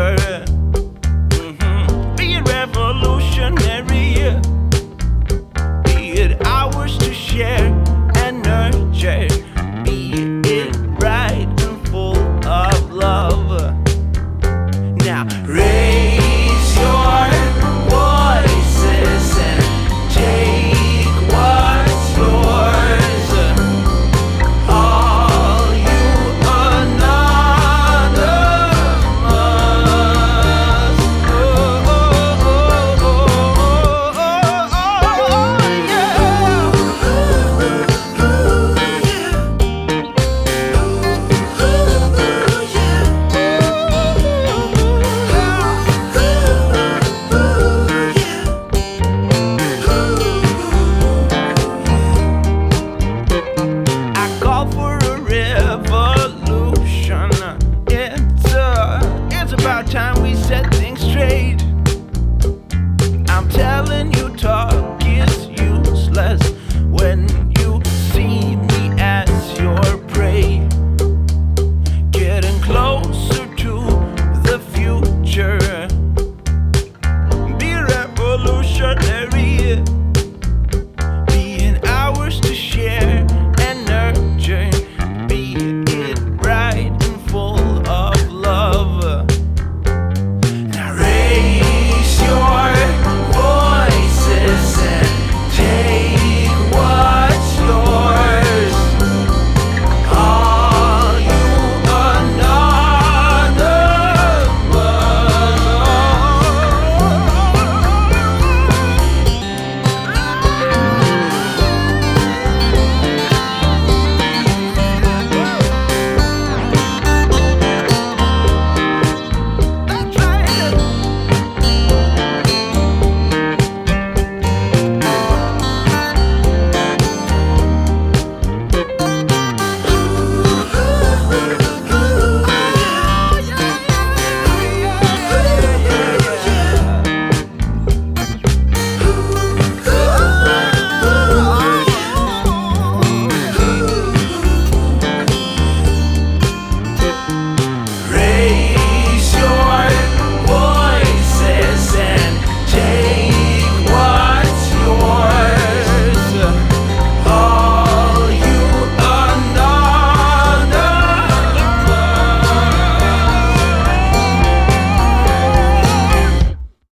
Be it revolutionary, be it ours to share and nurture, be it bright and full of love. Now raise your voices and take what's yours. All you anonymous. I call for a revolution. It's about time we set things straight. I'm telling you, talk